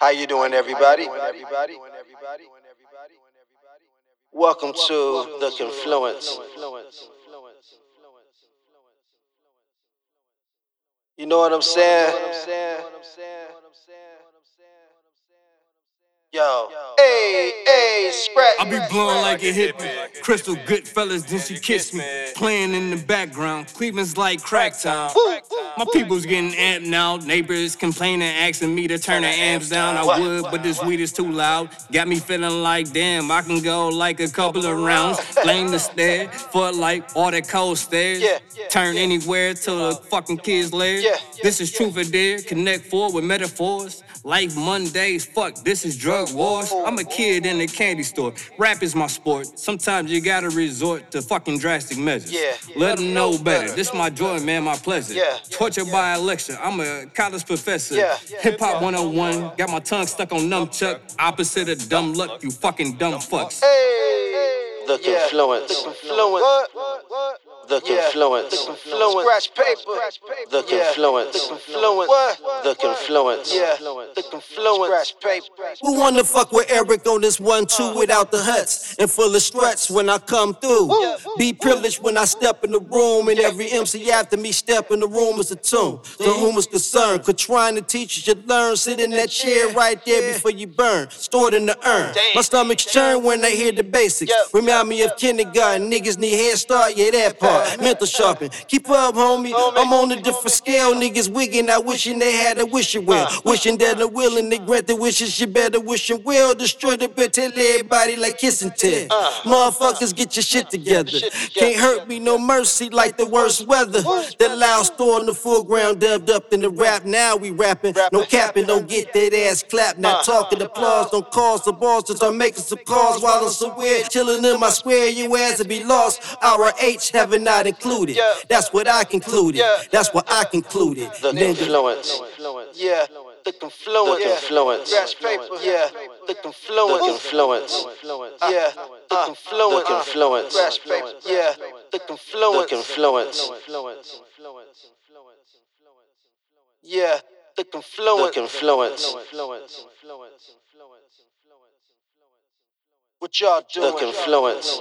How you doing, everybody? Welcome to The Confluence. You know what I'm saying? Yo, hey, scratch. I be blowing like a hippie. Crystal Goodfellas, then she kiss me. Playing in the background, Cleveland's like crack town. My people's getting amped now. Neighbors complaining, asking me to turn the amps down. I would, but this weed is too loud. Got me feeling like, damn, I can go like a couple of rounds. Blame the stare for like all that cold stares. Turn anywhere to the fucking kids' lair. This is truth or dare. Connect forward with metaphors. Life Mondays, fuck, this is drug wars. I'm a kid in a candy store. Rap is my sport. Sometimes you gotta resort to fucking drastic measures. Let them know better. This my joy, man, my pleasure. Tortured by a lecture. I'm a college professor. Hip Hop 101. Got my tongue stuck on nunchuck. Opposite of dumb luck, you fucking dumb fucks. The Confluence. The Confluence. Scratch paper. The Confluence. The Confluence. The Confluence. Scratch paper. Who wanna fuck with Eric on this 1-2 without the huts and full of struts when I come through? Be privileged when I step in the room, and every MC after me step in the room is a tune. To whom is concerned, could trying to teach you should learn. Sit in that chair right there before you burn. Stored in the urn. My stomach's churn when they hear the basics. Remind me of kindergarten. Niggas need head start, yeah, that part. Mental sharpen. Keep up, homie. I'm on a different scale. Niggas wigging out, wishing they had a wishing well. Wishing that the will and they grant the wishes. You better wish and will. Destroy the bed, tell everybody like kiss and tell. Motherfuckers, get your shit together. Can't hurt me, no mercy like the worst weather. That loud store in the full ground, dubbed up in the rap. Now we rapping. No capping, don't get that ass clapped. Not talking applause, don't cause the balls to start making some calls while I'm somewhere. Chilling in my square, you ass to be lost. Our H having not included. That's what I concluded. That's what I concluded. The Confluence. Yeah. The Confluence. The Confluence. Scratch paper. Yeah. The Confluence. The Confluence. Yeah. The Confluence. The Confluence. Scratch paper. Yeah. The Confluence. The Confluence. Yeah. The Confluence. The Confluence. What y'all doing? The Confluence.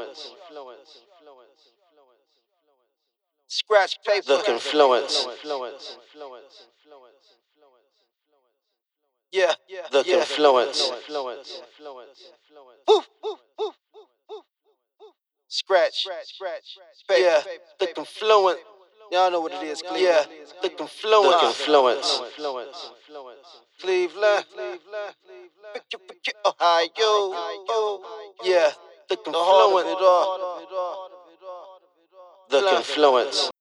Scratch paper. The Confluence. Yeah. The Confluence. Scratch. Yeah. The Confluence. Y'all know what it is, Cleveland. Yeah. The Confluence. The Confluence. Cleveland. Ohio. Yeah. The Confluence. The Confluence.